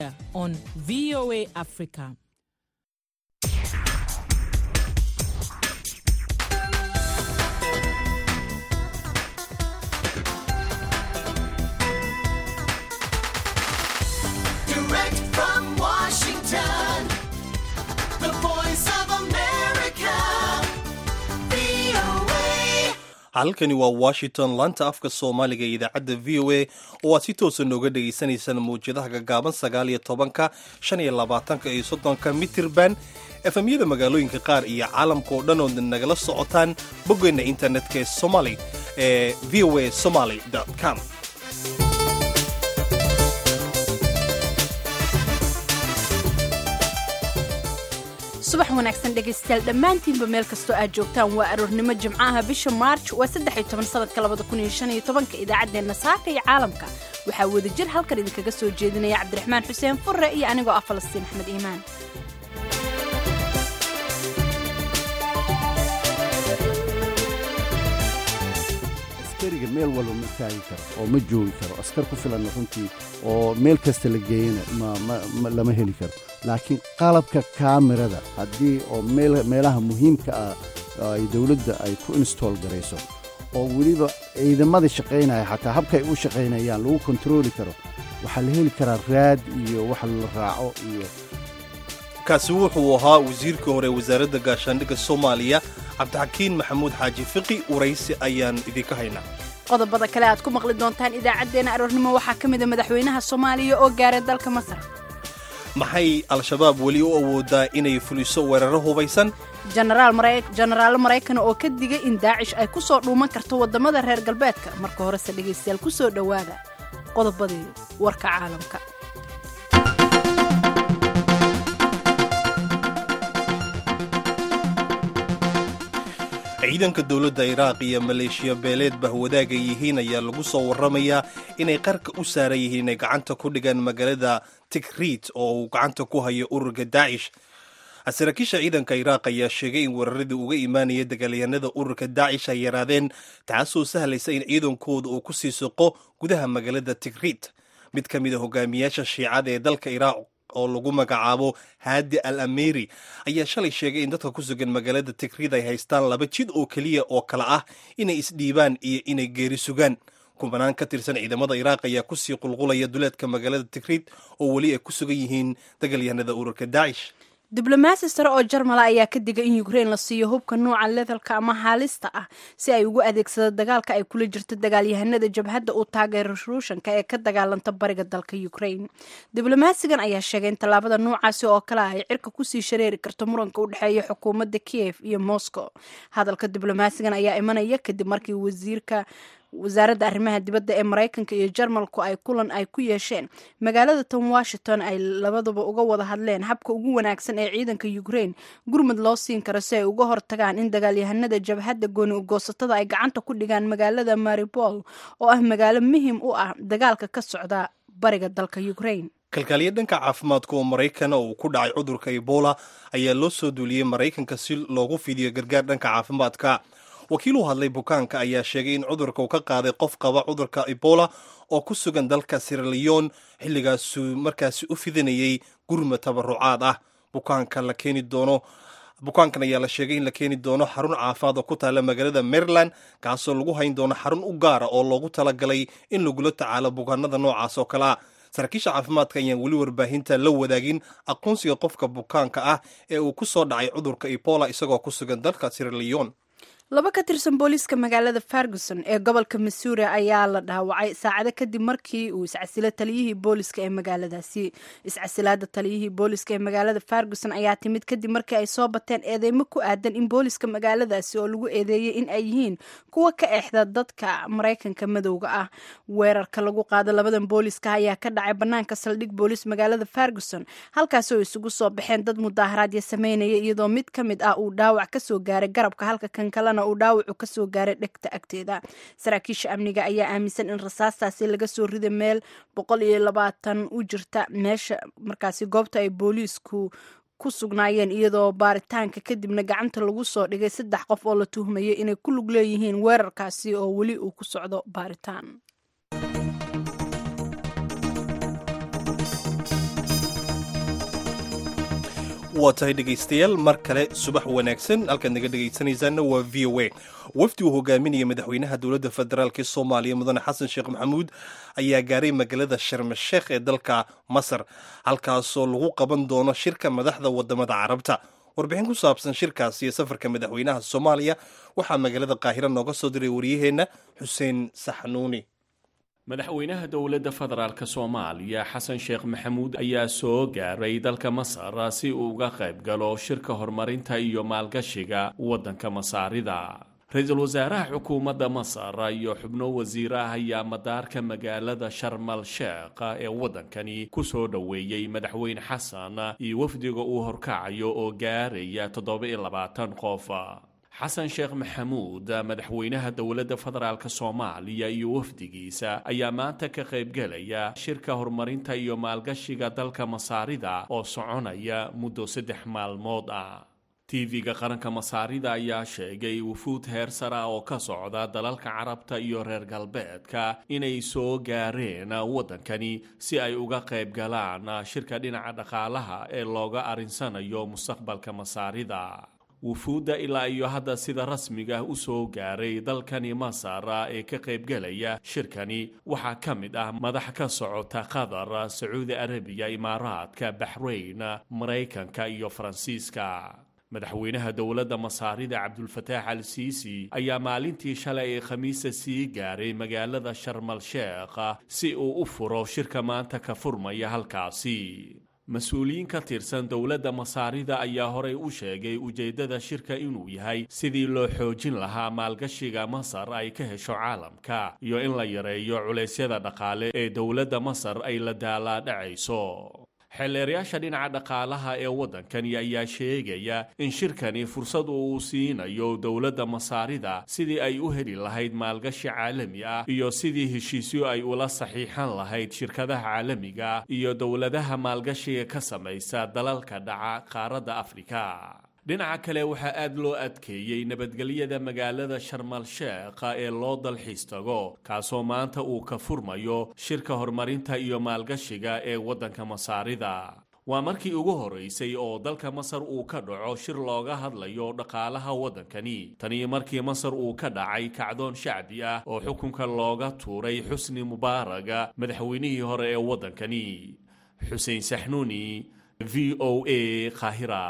on VOA Africa. Direct from Washington, the voice of America, VOA. halkani waa Washington laanta afka Soomaaliga ee idaacadda VOA oo aad si toos ah nooga dhageysanaysaan muujadaha gaaban 19, 25 iyo 30 mitir band FM-yada magaalooyinka qaar iyo caalamka oo dhan oo nagala socotaan boggeena internetka ee Somali ee voasomali.com. subax wanaagsan dhegaystayaal dhammaantiinba meel kastoo aad joogtaan waa aroornimo jimcaha bisha March waa 13 sanadka 2015 idaacadeena saaka iyo caalamka waxaa wadajir halkan idinkaga soo jeedinaya Cabdiraxmaan Xuseen Furre iyo anigoo ah Falastiin Axmed Iimaan. askariga meel walba ma taagi karo oo ma joogi karo askar ku filan runtii oo meel kasta la geeyana lama heli karo laakiin qalabka kaamirada haddii oo meelaha muhiimka ah ay dawladda ay ku install garayso oo weliba ciidamada shaqaynaya xataa habka ay u shaqaynayaan lagu kontrooli karo waxaa la heli karaa raad iyo wax la raaco iyo kaasi wuxuu ahaa wasiirka hore wasaaradda gaashaandhigga Soomaaliya Cabdixakiin Maxamuud Xaaji Fiqi waraysi ayaan idinka haynaa. qodobada kale aad ku maqli doontaan idaacadeena aroornimo waxaa ka mid ah madaxweynaha Soomaaliya oo gaaray dalka Masar. maxay al-shabaab weli u awoodaa inay fuliso weeraro hubaysan? jenaraal Mareykan oo ka digay in Daacish ay ku soo dhuuman karto wadamada reer galbeedka marka hore se dhageystayaal ku soo dhawaada qodobadii warka caalamka. ciidanka dawladda Iraaq iyo Maleeshiya beeleed bahwadaaga yihiin ayaa lagu soo waramayaa inay qarka u saaran yihiin inay gacanta ku dhigaan magaalada Tikrit oo uu gacanta ku hayo ururka Daacish. Saraakiisha ciidanka Iraaq ayaa sheegay in weeraradii uga imaanaya dagaalyahanada ururka Daacish ay yaraadeen taasoo sahlaysa in ciidankooda uu ku sii soqo gudaha magaalada Tikrit. mid ka mid ah hogaamiyaasha Shiicada ee dalka Iraaq oo lagu magacaabo Haadi al-Amiri ayaa shalay sheegay in dadka ku sugan magaalada Tikrit ay haystaan laba jid oo kaliya oo kala ah inay isdhiibaan iyo inay geeri sugaan. kumanaan ka tirsan ciidamada Iraaq ayaa ku sii qulqulaya duleedka magaalada Tikrit oo wali ay ku sugan yihiin dagaalyahanada ururka Daacish. diblomaasi sare oo Jarmala ayaa ka digay in Ukraine la siiyo hubka nooca lethalka ama halista ah si ay ugu adeegsado dagaalka ay kula jirto dagaalyahanada jabhadda u taageero Ruushka ee ka dagaalanta bariga dalka Ukraine. diblomaasigan ayaa sheegay in tallaabada noocaasi oo kale ay cirka ku sii shareeri karto muranka u dhaxeeya xukuumadda Kiev iyo Moscow. hadalka diblomaasigan ayaa imanaya kadib markii wasaaradda arrimaha dibadda ee Mareykanka iyo Jarmalku ay kulan ay ku yeesheen magaalada Washington ay labaduba uga wada hadleen habka ugu wanaagsan ee ciidanka Ukraine gurmad loo siin karo si ay uga hortagaan in dagaalyahanada jabhadda gooni u goosatada ay gacanta ku dhigaan magaalada Mariupol oo ah magaalo muhiim u ah dagaalka ka socda bariga dalka Ukraine. kalkaaliye dhanka caafimaadka oo Mareykan oo ku dhacay cudurka Ebola ayaa loo soo duuliyay Mareykanka si loogu fidiyo gargaar dhanka caafimaadka. wakiil u hadlay bukaanka ayaa sheegay in cudurka uu ka qaaday qof qaba cudurka Ebola oo ku sugan dalka Sierra Leone xilligaas markaasi u fidinayay gurmad tabarucaad ah. bukaankan ayaa la sheegay in la keeni doono xarun caafimaad oo ku taala magaalada Maryland kaasoo lagu hayn doono xarun u gaara oo loogu talagalay in lagula tacaalo bukaanada noocaas oo kale ah. saraakiisha caafimaadka ayaan weli warbaahinta la wadaagin aqoonsiga qofka bukaanka ah ee uu ku soo dhacay cudurka Ebola isagoo ku sugan dalka Sierra Leone. laba ka tirsan booliiska magaalada Ferguson ee gobolka Missouri ayaa la dhaawacay saacado kadib markii uu iscasilay taliyihii booliiska ee magaaladaasi. iscasilaada taliyihii booliiska ee magaalada Ferguson ayaa timid kadib markii ay soo bateen eedeymo ku aadan in booliiska magaaladaasi oo lagu eedeeyay in ay yihiin kuwa ka exda dadka Mareykanka madowga ah. weerarka lagu qaado labadan booliiska ayaa ka dhacay banaanka saldhig booliis magaalada Ferguson halkaas oo isugu soo baxeen dad mudaaharaad sameynaya iyadoo mid ka mid ah uu dhaawac ka soo gaaray garabka halka kan kalena uu dhaawacu ka soo gaaray dhegta agteeda. saraakiisha amniga ayaa aaminsan in rasaastaasi laga soo riday meel 120 u jirta meesha markaasi goobta ay booliisku ku sugnaayeen iyadoo baaritaanka kadibna gacanta lagu soo dhigay 3 qof oo la tuhmayay inay ku lug leeyihiin weerarkaasi oo weli uu ku socdo baaritaan. waa tahay dhegaystayaal mar kale subax wanaagsan halkaad naga dhegaysanaysaanna waa v o a wafdi uu hogaaminaya madaxweynaha dowladda federaalk ee soomaaliya mudane xasan sheekh maxamuud ayaa gaaray magaalada sharmasheekh ee dalka masar halkaasoo lagu qaban doono shirka madaxda wadamada carabta warbixin ku saabsan shirkaas iyo safarka madaxweynaha soomaaliya waxaa magaalada qaahiro nooga soo diray waryaheenna xuseen saxnuuni madaxweynaha dowladda federaalk soomaaliya xasan sheekh maxamuud ayaa soo gaaray dalka masar si uu uga qayb galo shirka horumarinta iyo maalgashiga waddanka masaarida ra-iisul wasaaraha xukuumadda masar iyo xubno wasiiraha ayaa madaarka magaalada sharmal sheekh ee waddankani ku soo dhoweeyey madaxweyne xasan iyo wafdiga uu horkacayo oo gaaraya 27 qof xasan sheekh maxamuud madaxweynaha dowladda federaalk soomaaliya iyo wafdigiisa ayaa maanta ka qaybgelaya shirka horumarinta iyo maalgashiga dalka masaarida oo soconaya muddo 3 maalmood ah tv-ga qaranka masaarida ayaa sheegay wufuud heer sara oo ka socda dalalka carabta iyo reer galbeedka inay soo gaareen waddankani si ay uga qayb galaan shirka dhinaca dhaqaalaha ee looga arinsanayo mustaqbalka masaarida wufuudda ilaa iyo hadda sida rasmiga u soo gaaray dalkani masar ee ka qaybgelaya shirkani waxaa ka mid ah madax ka socota qatar sacuudi arabiya imaaraadka baxrayn maraykanka iyo faransiiska madaxweynaha dowladda masaarida cabdulfataax al siisi ayaa maalintii shalay ee khamiista sii gaaray magaalada sharmal sheekh si uu u furo shirka maanta ka furmaya halkaasi mas-uuliyiin ka tirsan dowladda masaarida ayaa horey u sheegay ujeeddada shirka inuu yahay sidii loo xoojin lahaa maalgashiga masar ay ka hesho caalamka iyo in la yareeyo culeysyada dhaqaale ee dowladda masar ay la daalaadhacayso xeelleerayaasha dhinaca dhaqaalaha ee waddankani ayaa sheegaya in shirkani fursad uu siinayo dowladda masaarida sidii ay u heli lahayd maalgashi caalami ah iyo sidii heshiisyo ay ula saxiixan lahayd shirkadaha caalamiga iyo dowladaha maalgashiga ka samaysa dalalka dhaca qaaradda afrika dhinaca kale waxaa aad loo adkeeyey nabadgelyada magaalada sharmal sheekh ee loo dalxiis tago kaasoo maanta uu ka furmayo shirka horumarinta iyo maalgashiga ee waddanka masaarida waa markii ugu horeysay oo dalka masar uu ka dhaco shir looga hadlayo dhaqaalaha waddankani tanii markii masar uu ka dhacay kacdoon shacbi ah oo xukunka looga tuuray xusni mubaaraga madaxweynihii hore ee waddankani xuseen saxnuuni v o a qaahira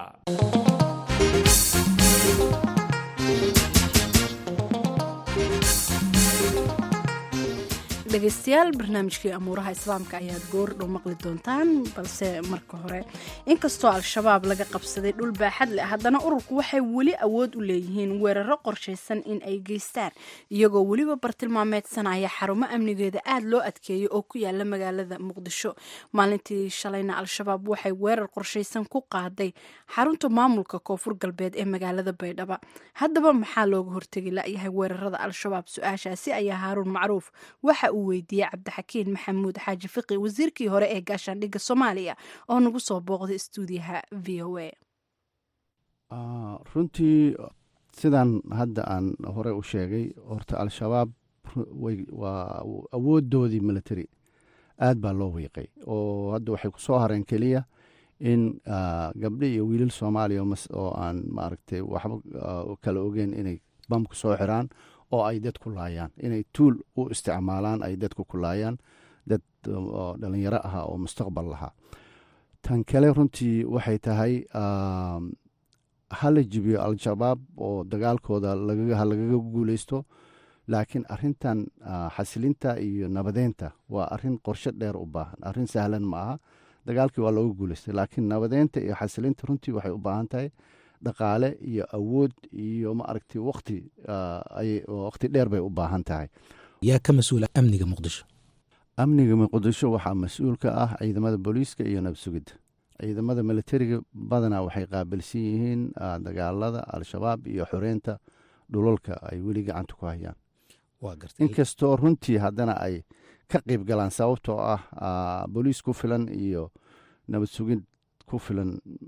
dhegaystayaal barnaamijkii amuuraha islaamka ayaad goordhow maqli doontaan balse marka hore inkastoo al-shabaab laga qabsaday dhul baaxad leh haddana ururku waxay weli awood u leeyihiin weeraro qorshaysan in ay geystaan iyagoo weliba bartilmaameedsanaya xarumo amnigeeda aad loo adkeeyay oo ku yaala magaalada muqdisho maalintii shalayna al-shabaab waxay weerar qorshaysan ku qaaday xarunta maamulka koonfur galbeed ee magaalada baydhabo haddaba maxaa looga hortegi layahay weerarada al-shabaab su-aashaasi ayaa haaruun macruuf waxa uu weydiiyey cabdixakiin maxamuud xaaji fiqi wasiirkii hore ee gaashaandhigga soomaaliya oo nagu soo booqday stuudiyaha v o a runtii sidaan hadda aan hore u sheegay horta al-shabaab waa awoodoodii military aad baa loo wiiqay oo hadda waxay ku soo hareen keliya in gabdho iyo wiilal soomaaliya oo aan maaragtay waxba kala ogeyn inay bamku soo xiraan oo ay dad ku laayaan inay tuul u isticmaalaan ay dadku ku laayaan dad dhalinyaro ahaa oo mustaqbal lahaa tan kale runtii waxay tahay hala jibiyo al-shabaab oo dagaalkooda lagaga guuleysto laakiin arintan xasilinta iyo nabadeynta waa arin qorshe dheer u baahan arin sahlan ma aha dagaalkii waa looga guuleystay laakiin nabadeynta iyo xasilinta runtii waxay u baahan tahay dhaqaale iyo awood iyo ma aragtay waqti dheer bay u baahan tahay yaa ka mas-uula amniga muqdisho amniga muqdisho waxaa mas-uul ka ah ciidamada booliiska iyo nabsugidda ciidamada militariga badanaa waxay qaabilsan yihiin dagaalada al-shabaab iyo xoreynta dhulalka ay weli gacanta ku hayaan inkastoo runtii haddana ay ka qayb galaan sababtoo ah booliis ku filan iyo nabad sugid ku filan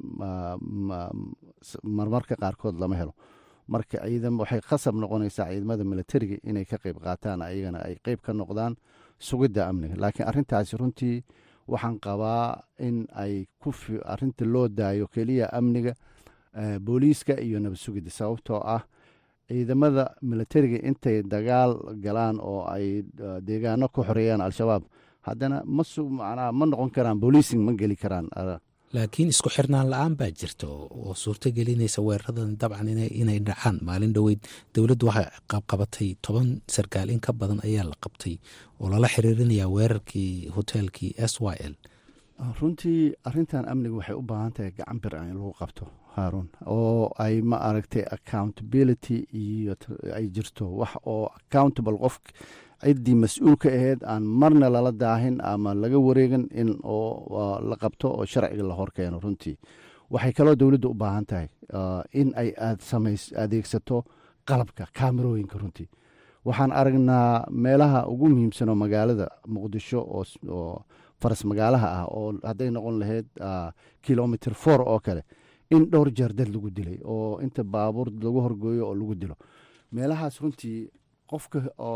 marmarka qaarkood lama helo marka waxay khasab noqonaysaa ciidamada militariga inay ka qayb qaataan ayagana ay qayb ka noqdaan sugidda amniga laakiin arintaasi runtii waxaan qabaa in ay arinta loo daayo keliya amniga booliiska iyo nabad sugidda sababtoo ah ciidamada militariga intay dagaal galaan oo ay deegaano ku xoreeyaan al-shabaab haddana ma noqon karaan booliising ma geli karaan laakiin isku xirnaan la-aan baa jirta oo suurto gelinaysa weeraradan dabcan inay dhacaan maalin dhoweyd dowladdu waxay qabqabatay 10 sarkaal in ka badan ayaa la qabtay oo lala xiriirinayaa weerarkii hoteelkii SYL runtii arintan amniga waxay u baahan tahay gacan bir in lagu qabto haarun oo ay ma aragtay accountability iyo ay jirto wax oo accountable qof ciddii mas-uulka ahayd aan marna lala daahin ama laga wareegin in oo la qabto oo sharciga la horkeeno runtii waxay kaloo dowladda u baahan tahay in ay adeegsato qalabka kaamirooyinka runtii waxaan aragnaa meelaha ugu muhiimsanoo magaalada muqdisho oo faras magaalaha ah oo hadday noqon lahayd kilomitr 4 oo kale in dhowr jeer dad lagu dilay oo inta baabuur lagu horgooyo oo lagu dilo meelahaas runtii qofka oo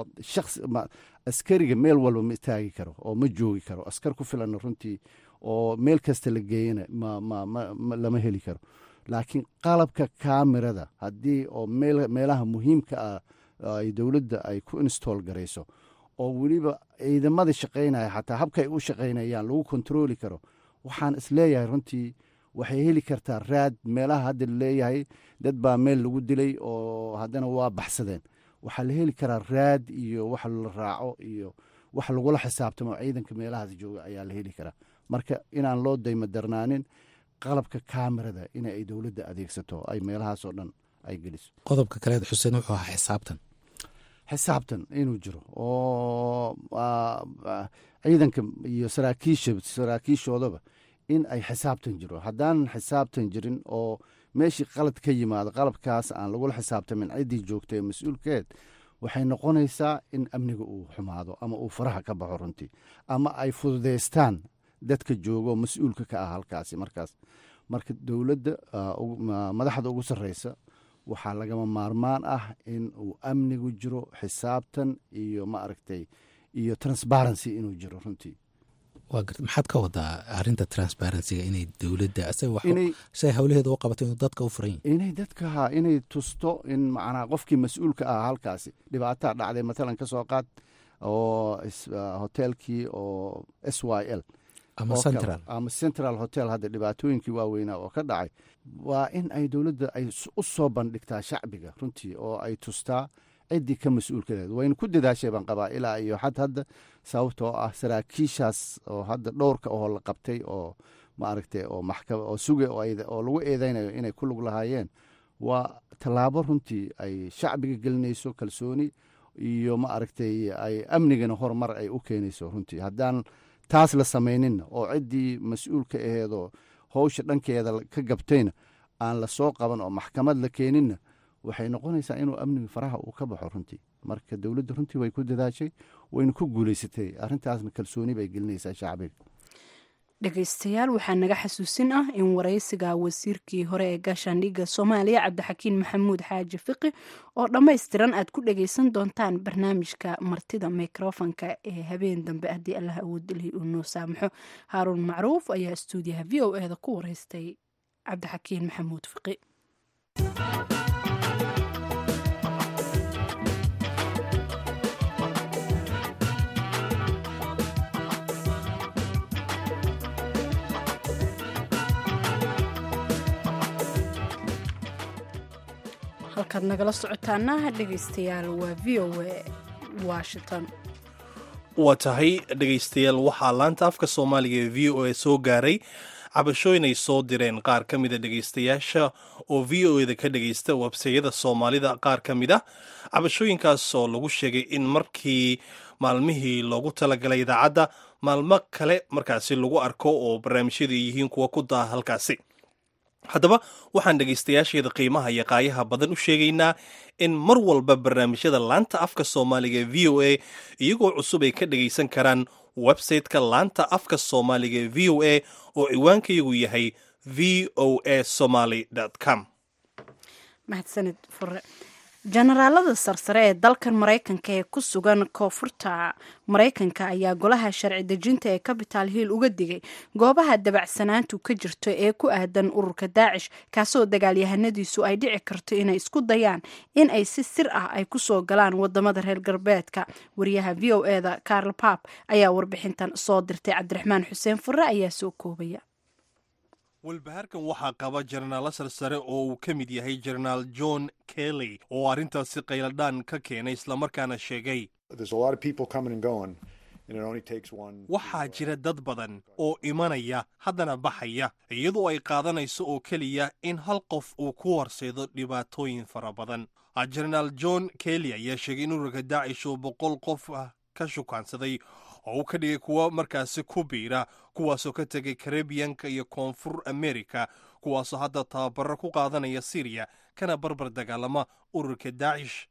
askariga meel walba ma istaagi karo oo ma joogi karo askar ku filan runtii oo meel kasta la geeyana lama heli karo laakiin qalabka kaamirada haddii oo meelaha muhiimka ah ay dowladda ay ku install garayso oo weliba ciidamada shaqaynaya xataa habka ay u shaqaynayaan lagu kontrooli karo waxaan isleeyahay runtii waxay heli kartaa raad meelaha hadda laleeyahay dad baa meel lagu dilay oo haddana waa baxsadeen waxaa la heli karaa raad iyo wax la raaco iyo wax lagula xisaabtamo ciidanka meelahaas jooga ayaa la heli karaa marka inaan loo daymadarnaanin qalabka kaamirada in ay dowladda adeegsato ay meelahaasoo dhan ay geliso qodobka kaleed xuseen wuxuu ahaa xisaabtan inuu jiro oo ciidanka iyo saraakiishoodaba in ay xisaabtan jiro haddaanan xisaabtan jirin oo meeshii qalad ka yimaado qalabkaas aan lagula xisaabtamin ciddii joogta ee mas-uulkeed waxay noqonaysaa in amniga uu xumaado ama uu faraha ka baxo runtii ama ay fududaystaan dadka joogo mas-uulka ka ah halkaasi marka dowladda madaxda ugu sarreysa waxaa lagama maarmaan ah in uu amnigu jiro xisaabtan iyo ma aragtay iyo transparency inuu jiro runtii maxaad ka wadaa arinta transparencyga inay dowladda say howlaheeda u qabato inuu dadka u furan inay dadka inay tusto in macnaa qofkii mas-uulka ah halkaasi dhibaataa dhacday matalan ka soo qaad oo hoteelkii oo SYL ama central hotel hadda dhibaatooyinkii waaweynaa oo ka dhacay waa in ay dowladda ay u soo bandhigtaa shacbiga runtii oo ay tustaa ciddii ka mas-uulkadeed wayna ku dadaashay baan qabaa ilaa iyo hadda sababtoo ah saraakiishaas oo hadda dhowrka oo la qabtay oo maaragtay oo maxkamad oo suge oo lagu eedeynayo inay ku lug lahaayeen waa tallaabo runtii ay shacbiga gelinayso kalsooni iyo ma aragtay ay amnigana horumar ay u keenayso runtii haddaan taas la samayninna oo ciddii mas-uulka aheedoo howsha dhankeeda ka gabtayna aan la soo qaban oo maxkamad la keeninna waxay noqonaysaa inuu amniga faraha uu ka baxo runtii marka dowladda runtii way ku dadaashay wayna ku guulaysatay arrintaasna kalsooni bay gelinaysaa shacbiga dhegaystayaal waxaa naga xasuusin ah in waraysiga wasiirkii hore ee gaashaandhigga soomaaliya cabdixakiin maxamuud xaaji fiqi oo dhammaystiran aad ku dhagaysan doontaan barnaamijka martida mikrofonka ee habeen dambe haddii allah awoodilhi uu noo saamaxo haaruun macruuf ayaa stuudiyaha v o e da ku waraystay cabdixakiin maxamuud fiqi halkaad nagala socotaana dhegaystayaal waa v o e washington waa tahay dhegaystayaal waxaa laanta afka soomaaliga ee v o e soo gaaray cabashooyin ay soo direen qaar ka mida dhegaystayaasha oo v o eda ka dhegaysta websayada soomaalida qaar ka mid ah cabashooyinkaas oo lagu sheegay in markii maalmihii loogu talagalay idaacadda maalmo kale markaasi lagu arko oo barnaamijyadu yihiin kuwa ku daa halkaasi haddaba waxaan dhegaystayaasheeda qiimaha iyo qaayaha badan u sheegaynaa in mar walba barnaamijyada laanta afka soomaaliga ee v o a iyagoo cusub ay ka dhegaysan karaan website-ka laanta afka soomaaliga ee v o a oo ciwaankayagu yahay v o a somaly com mahadsanid fure jenaraalada sarsare ee dalkan maraykanka ee ku sugan koonfurta maraykanka ayaa golaha sharci dejinta ee capital hill uga digay goobaha dabacsanaantu ka jirto ee ku aadan ururka daacish kaasoo dagaalyahanadiisu ay dhici karto inay isku dayaan in ay si sir ah ay kusoo galaan wadamada reer galbeedka. wariyaha v o eda carl pap ayaa warbixintan soo dirtay. cabdiraxmaan xuseen fure ayaa soo koobaya. walbahaarkan waxaa qaba jenaraalo sarsare oo uu ka mid yahay jenaraal john kelly oo arrintaasi qayladhaan ka keenay islamarkaana sheegay waxaa jira dad badan oo imanaya haddana baxaya iyadoo ay qaadanayso oo keliya in hal qof uu ku horseedo dhibaatooyin fara badan. jenaraal john kelly ayaa sheegay in ururka daacish oo 100 qof ah ka shukaansaday oo uu ka dhigay kuwa markaasi ku biira kuwaasoo ka tegay karibiyanka iyo koonfur amerika kuwaasoo hadda tababaro ku qaadanaya syriya kana barbar dagaalama ururka daacish.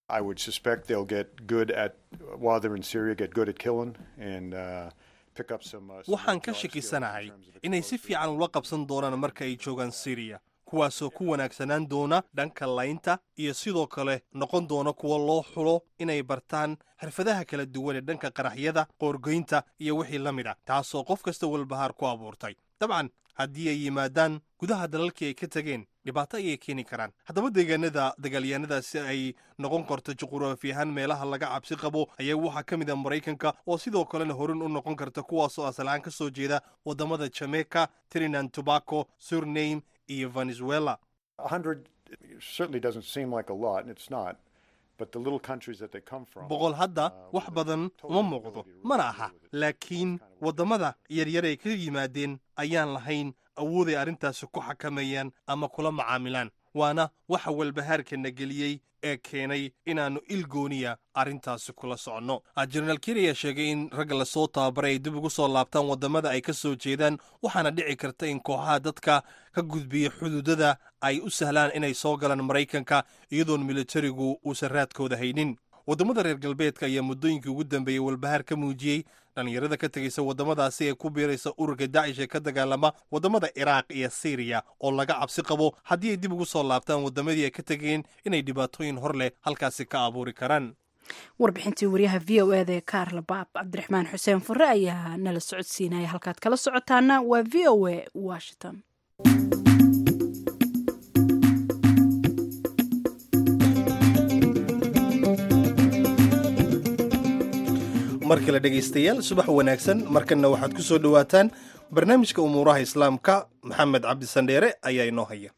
waxaan ka shakisanahay inay si fiican ula qabsan doonaan marka ay joogaan syriya kuwaasoo ku wanaagsanaan doona dhanka laynta iyo sidoo kale noqon doona kuwa loo xulo inay bartaan xirfadaha kala duwan ee dhanka qaraxyada qoorgoynta iyo wixii la mid ah taasoo qof kasta walbahaar ku abuurtay. dabcan haddii ay yimaadaan gudaha dalalkii ay ka tegeen dhibaato ayay keeni karaan. haddaba deegaanada dagaalyahanadaasi ay noqon karto juquraafi ahaan meelaha laga cabsi qabo ayaa waxaa ka mid ah maraykanka oo sidoo kalena horin u noqon karta kuwaasoo asal-aan ka soo jeeda wadamada jamaica, trinidad tobago, suriname iyo venezuela. 100 certainly doesn't seem like a lot, and it's not. But the little countries that they come from. boqol hadda wax badan uma muuqdo mana aha laakiin wadamada yaryar ay ka yimaadeen ayaan lahayn awood ay arrintaasi ku xakameeyaan ama kula macaamilaan waana waxa walbahaarkana geliyey ee keenay inaannu ilgooniya arrintaasi kula soconno. jenaraal kelly ayaa sheegay in ragga lasoo tababaray ay dib ugu soo laabtaan wadamada ay ka soo jeedaan waxaana dhici karta in kooxaha dadka ka gudbiya xuduudada ay u sahlaan inay soo galaan maraykanka iyadoon militarigu uusan raadkooda haynin. wadamada reer galbeedka ayaa muddooyinkii ugu dambeeyey walbahaar ka muujiyey dhallinyarada ka tegaysa wadamadaasi ee ku biiraysa ururka daacish ee ka dagaalama wadamada ciraaq iyo syriya oo laga cabsi qabo haddii ay dib ugu soo laabtaan wadamadii ay ka tegeen inay dhibaatooyin hor leh halkaasi ka abuuri karaan. warbixintii wariyaha v o eda ee carl baab. cabdiraxmaan xuseen fure ayaa nala socodsiinaya. halkaad kala socotaana waa v o a washington. mar kale dhegaystayaal subax wanaagsan. markanna waxaad ku soo dhowaataan barnaamijka umuuraha islaamka. maxamed cabdi sandheere ayaa inoo haya.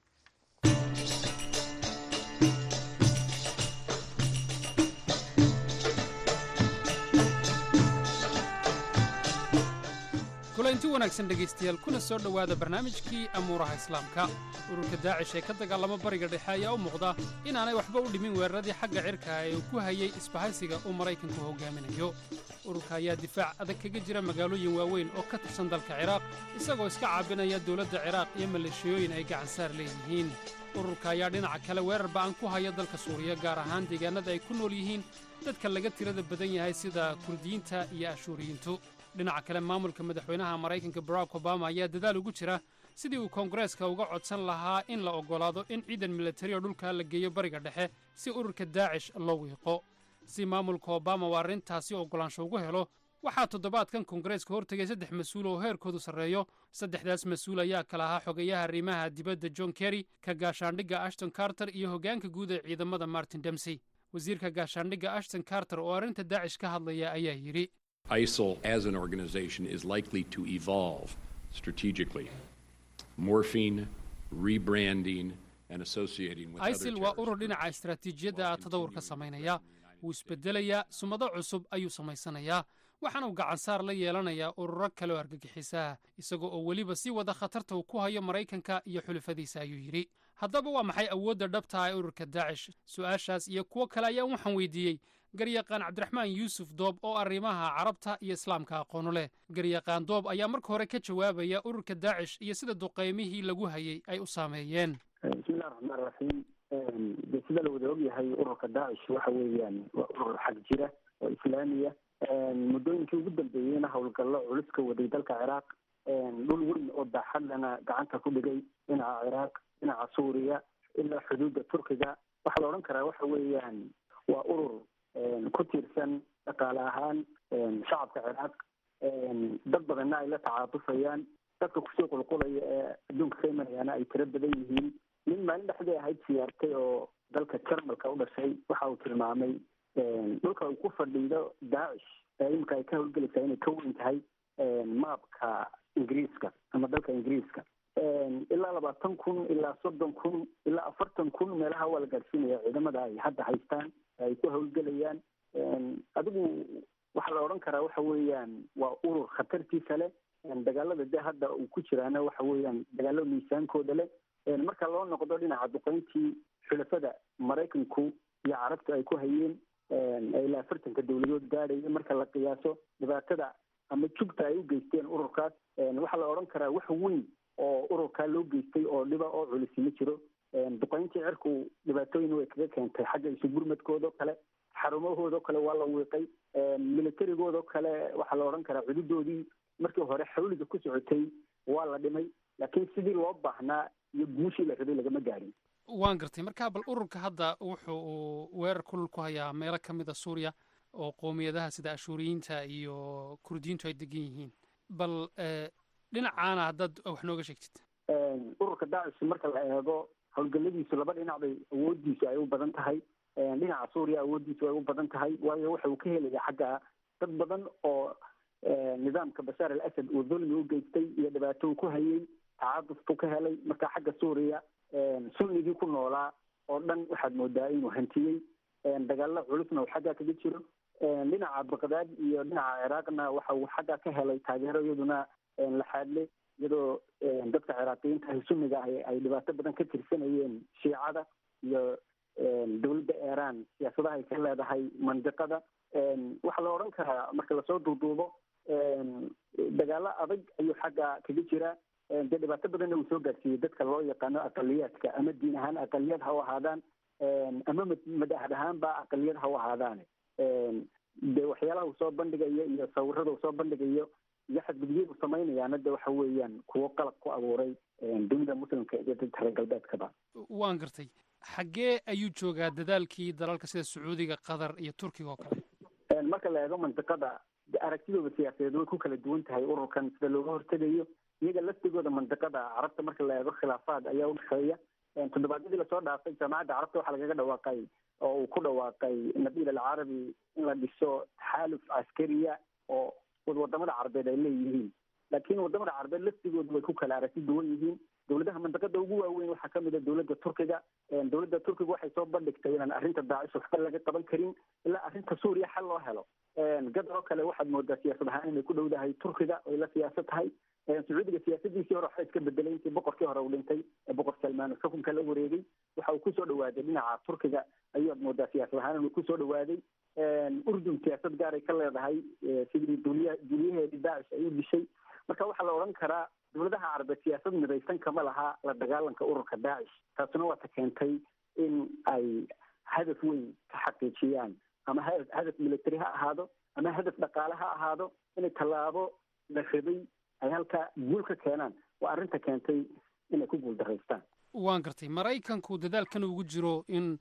kulanti wanaagsan dhegaystayaal kuna soo dhowaada barnaamijkii amuuraha islaamka. ururka daacish ee ka dagaalama bariga dhexe ayaa u muuqda inaanay waxba u dhimin weeraradii xagga cirka ee uu ku hayay isbahaysiga uu maraykanku hogaaminayo. ururka ayaa difaac adag kaga jira magaalooyin waaweyn oo ka tirsan dalka ciraaq isagoo iska caabinaya dowladda ciraaq iyo maleeshiyooyin ay gacansaar leeyihiin. ururka ayaa dhinaca kale weerar ba'an ku haya dalka suuriya gaar ahaan deegaanada ay ku nool yihiin dadka laga tirada badan yahay sida kurdiyiinta iyo ashuuriyiintu. dhinaca kale maamulka madaxweynaha maraykanka barack obama ayaa dadaal ugu jira sidii uu koongareeska uga codsan lahaa in la oggolaado in ciidan militari oo dhulka la geeyo bariga dhexe si ururka daacish loo wiiqo. si maamulka obama uu arrintaasi oggolaansho ugu helo waxaa toddobaadkan koongareeska hortegay 3 mas-uul oo heerkoodu sarreeyo. 3daas mas-uul ayaa kala ahaa xogayaha arrimaha dibadda john kerry, ka gaashaandhigga ashton carter iyo hoggaanka guud ee ciidamada martin dempsey. wasiirka gaashaandhigga ashton carter oo arrinta daacish ka hadlaya ayaa yidhi ISIL as an organization is likely to evolve strategically, morphing, rebranding, and associating with other ISIL waa urur dhinaca istaraatiijiyadda tadawurka samaynaya. wuu isbeddelayaa sumado cusub ayuu samaysanayaa waxaana uu gacansaar la yeelanayaa ururo kale oo argagixisaha isagoo oo weliba sii wada khatarta uu ku hayo maraykanka iyo xulafadiisa ayuu yidhi. haddaba waa maxay awoodda dhabta ee ururka daacish? su'aashaas iyo kuwo kale ayaan waxaan weydiiyey garyaqaan cabdiraxmaan yuusuf doob oo arrimaha carabta iyo islaamka aqoonu leh. garyaqaan doob ayaa marka hore ka jawaabaya ururka daacish iyo sida duqaymihii lagu hayay ay u saameeyeen. bismillahi raxmaan raxiim. sida la wada ogyahay ururka daacish waxa weeyaan waa urur xag jira oo islaamiya. muddooyinkii ugu dambeeyeyna howlgallo culus ka waday dalka ciraaq. dhul weyn oo daaxadlana gacanta ku dhigay dhinaca ciraaq, dhinaca suuriya ilaa xuduudda turkiga. waxaa la odhan karaa waxa weeyaan waa urur ku tiirsan dhaqaale ahaan shacabka ciraaq dad badanna ay la tacaatufayaan dadka kusoo qulqulaya ee adduunka ka imanayaana ay tiro badan yihiin nin maalin dhexdii ahayd siyaartay oo dalka jarmalka u dhashay waxa uu tilmaamay dhulka uu ku fadhiido daacish ee imika ay ka howlgelaysaa inay ka weyn tahay maabka ingiriiska ama dalka ingiriiska ilaa 20,000 ilaa 30,000 ilaa 40,000 meelaha waa la gaadhsiinaya ciidamada ay hadda haystaan ay ku howlgelayaan adigu waxaa la odhan karaa waxa weeyaan waa urur khatartiisa leh dagaalada de hadda uu ku jiraana waxa weeyaan dagaalo miisaankooda leh marka loo noqdo dhinaca duqeyntii xulafada maraykanku iyo carabta ay ku hayeen ilaa 40 dowladood gaadhaya marka la qiyaaso dhibaatada ama jugta ay u geysteen ururkaas waxaa la odhan karaa wax weyn oo ururkaa loo geystay oo dhiba oo culisi ma jiro duqeyntii cirku dhibaatooyin way kaga keentay xagga isu gurmadkoodao kale xarumahoodao kale waa la wiiqay militarigoodao kale waxaa la odhan karaa cududoodii markii hore xawliga ku socotay waa la dhimay laakiin sidii loo baahnaa iyo guushii la rabay lagama gaadhin waan gartay marka bal ururka hadda wuxuu weerar kulul ku hayaa meelo ka mid a suuriya oo qoomiyadaha sida ashuuriyiinta iyo kurdiyiintu ay degan yihiin bal dhinacaana haddaad wax nooga sheegtid ururka daacish marka la eego howlgalladiisu laba dhinac bay awooddiisu ay u badan tahay dhinaca suuriya awooddiisu ay u badan tahay waayo waxa uu ka helaya xagga dad badan oo nidaamka bashaar al asad uu dulmi u geystay iyo dhibaato uu ku hayay tacaaduf buu ka helay marka xagga suuriya sunnigii ku noolaa oo dhan waxaad moodaa inuu hantiyey dagaalo culusna uu xaggaa kaga jiro dhinaca baqdaad iyo dhinaca ciraaqna waxa uu xaggaa ka helay taageero iyaduna laxaadle iyadoo dadka ciraaqiyiinta ah sunniga ah ay dhibaato badan ka tirsanayeen shiicada iyo dowladda iiraan siyaasadaha ay ka leedahay mandiqada waxaa la odhan karaa marka lasoo duuduubo dagaalo adag ayuu xagga kaga jira dee dhibaato badanna uu soo gaarsiiyey dadka loo yaqaano aqaliyaadka ama diin ahaan aqaliyad ha u ahaadaan ama madahad ahaanba aqaliyad ha u ahaadaan dee waxyaalaha uu soo bandhigayo iyo sawirada uu soo bandhigayo iyo xadgudubyadu samaynayaana de waxa weeyaan kuwo qalab ku abuuray dunida muslimka iyo dadka reer galbeedkaba waan gartay xaggee ayuu joogaa dadaalkii dalalka sida sacuudiga qatar iyo turkiga oo kale marka la eego mandiqada aragtidooda siyaasadeed way ku kala duwan tahay ururkan sida looga hortegayo iyaga laftigooda mandiqada carabta marka la eego khilaafaad ayaa u dhexeeya toddobaadyadii lasoo dhaafay jaamacadda carabta waxaa lagaga dhawaaqay oo uu ku dhawaaqay nabiil alcarabi in la dhiso taxaaluf caskariya oo wadamada carabeed ay leeyihiin laakiin wadamada carabeed laftigooda way ku kala aragti duwan yihiin dowladaha mandiqada ugu waaweyn waxaa kamid a dowladda turkiga dowladda turkiga waxay soo bandhigtay inaan arrinta daacish waxba laga qaban karin ilaa arrinta suuriya xal loo helo gadar oo kale waxaad moodaa siyaasad ahaan inay ku dhowdahay turkiga oy la siyaasad tahay sacuudiga siyaasadiisii hore waxba iska bedelay intii boqorkii hore uu dhintay boqor salmaan xukunka la wareegay waxa uu kusoo dhawaaday dhinaca turkiga ayaad moodaa siyaasad ahaan inuu kusoo dhawaaday urdun siyaasad gaaray ka leedahay sidii duuliyaheedii daacish ay u dishay marka waxaa la odhan karaa dowladaha carabeed siyaasad midaysan kama laha la dagaalanka ururka daacish taasuna waa ta keentay in ay hadaf weyn ka xaqiijiyaan ama hadaf military ha ahaado ama hadaf dhaqaale ha ahaado inay tallaabo la rabay ay halkaa guul ka keenaan waa arrinta keentay inay ku guuldaraystaan waan gartay maraykanku dadaalkan ugu jiro in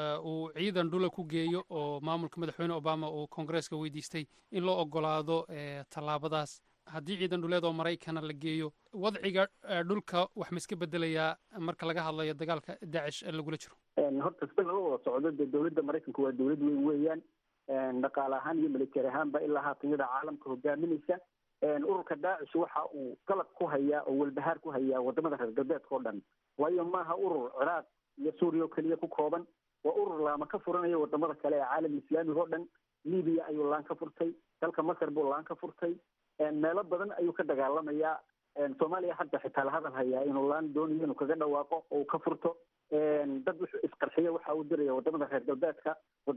uu ciidan dhula ku geeyo oo maamulka madaxweyne obama uu koongareeska weydiistay in loo ogolaado tallaabadaas haddii ciidan dhuleed oo maraykana la geeyo wadciga dhulka wax ma iska bedelayaa marka laga hadlayo dagaalka daacish lagula jiro horta sida laga wada socdo dee dowladda maraykanku waa dowlad weyn weeyaan dhaqaale ahaan iyo military ahaanba ilaa haataniyada caalamka hogaaminaysa ururka daacish waxa uu qalab ku hayaa oo walbahaar ku hayaa wadamada reer galbeedka oo dhan waayo maaha urur ciraaq iyo suuriya oo keliya ku kooban waa urur laama ka furanayo wadamada kale ee caalam islaamiga oo dhan libiya ayuu laan ka furtay dalka masar buu laan ka furtay meelo badan ayuu ka dagaalamayaa soomaaliya hadda xitaa la hadal hayaa inuu laan doonayo inuu kaga dhawaaqo oo uu ka furto dad wuxuu isqarxiya waxa uu diraya wadamada reer galbeedka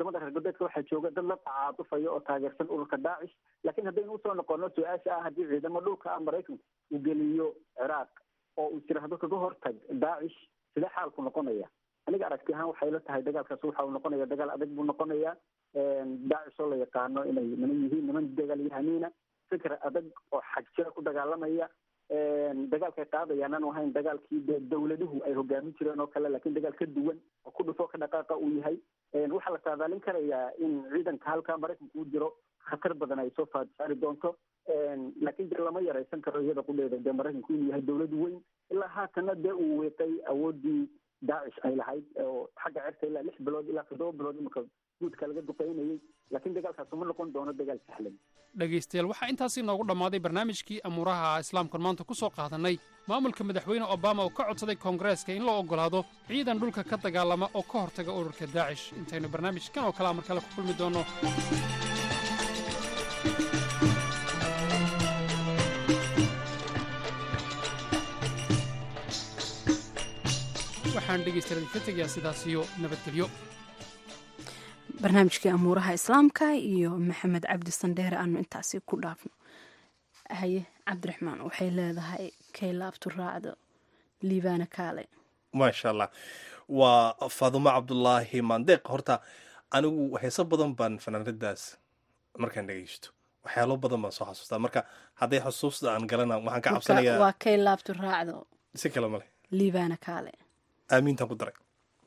waxaa jooga dad la tacaatufaya oo taageersan ururka daacish laakiin haddaynu usoo noqono su-aasha ah haddii ciidamo dhulka ah maraykanku uu geliyo ciraaq oo uu tiraahdo kaga hortag daacish sidee xaalku noqonaya aniga aragti ahaan waxay la tahay dagaalkaas waxa uu noqonaya dagaal adag buu noqonayaa daacish oo la yaqaano inay niman yihiin niman dagaalyahaniina fikr adag oo xagjira ku dagaalamaya dagaalkay qaadayaan aanu ahayn dagaalkii dee dawladuhu ay hogaamin jireen oo kale, laakiin dagaal ka duwan oo ku dhufoo ka dhaqaaqa uu yahay. waxaa la saadaalin karayaa in ciidanka halkaa maraykanka u jiro khatar badan ay soo saari doonto, laakiin dee lama yaraysan karo iyada qudheeda dee maraykanku inuu yahay dawlad weyn. ilaa haatana dee uu weeqay awoodii daacish ay lahayd oo xagga cirka ilaa 6 bilood ilaa 7 bilood imika guudka laga duqeynayay, laakiin dagaalkaas uma noqon doono dagaal sahlan. dhegaystayaal waxaa intaasi noogu dhammaaday barnaamijkii amuuraha islaamkan maanta ku soo qaadanay maamulka madaxweyne obama oo ka codsaday koongareeska in loo oggolaado ciidan dhulka ka dagaalama oo ka hortaga ururka daacish. intaynu barnaamijkan oo kalea mar kale ku kulmi doonno. waxaan dhegaystayaal ka tegayaa sidaas iyo nabadgelyo. barnaamijkii amuuraha islaamka iyo maxamed cabdi sandheere aanu intaasi ku dhaafno. haye cabdiraxmaan, waxay leedahay kay laabtu raacdo liibaana kaale. maasha allah, waa faadumo cabdulaahi mandeeq. horta anigu heeso badan baan fanaanadaas markaan dhegaysto waxyaalo badan baan soo xasuustaa, marka hadday xusuusta aan galana waxaan ka cabsanayaa waa kay laabtu raacdo si kale male liibaana kaale. aamiintaan ku daray.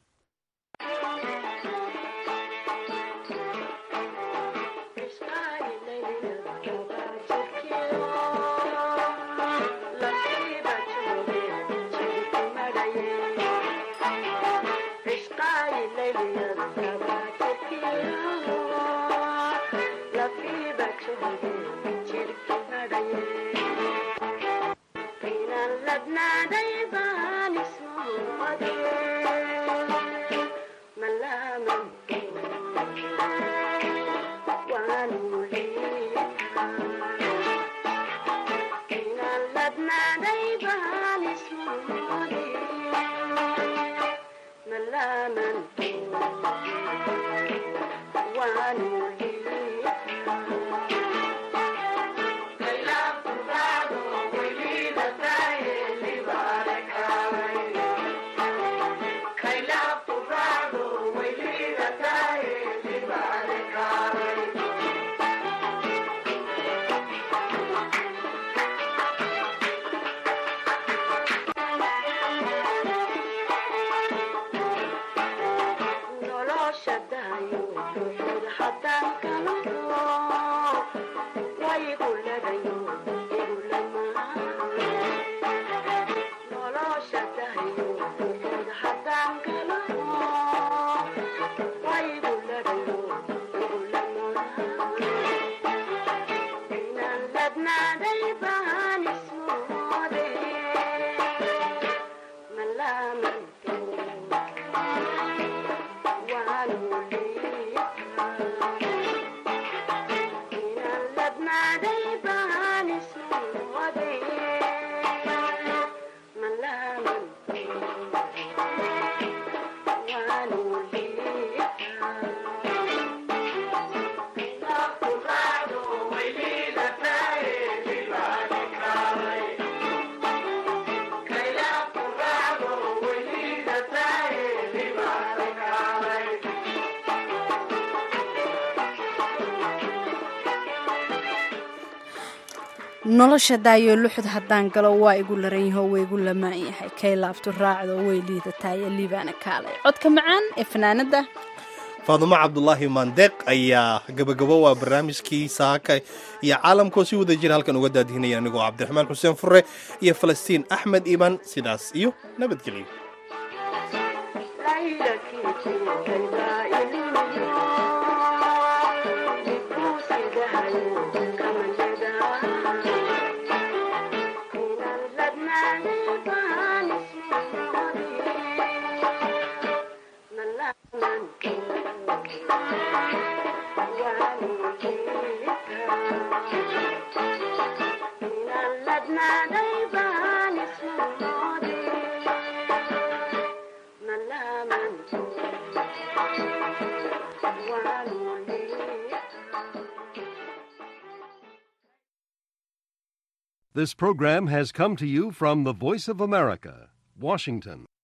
nolosha daayo luxud haddaan galo waa igu laran yaho waa igu lamaan yahay kay laabtu raacdo way liidataay liibaana kaale. codka macaan ee fanaanada faadumo cabdulaahi mandeeq ayaa gabagabo waa barnaamijkii saaka iyo caalamkoo si wada jira halkan uga daadihinaya anigoo cabdiraxmaan xuseen fure iyo falastiin axmed iiman. sidaas iyo nabadgelyo. This program has come to you from the Voice of America, Washington.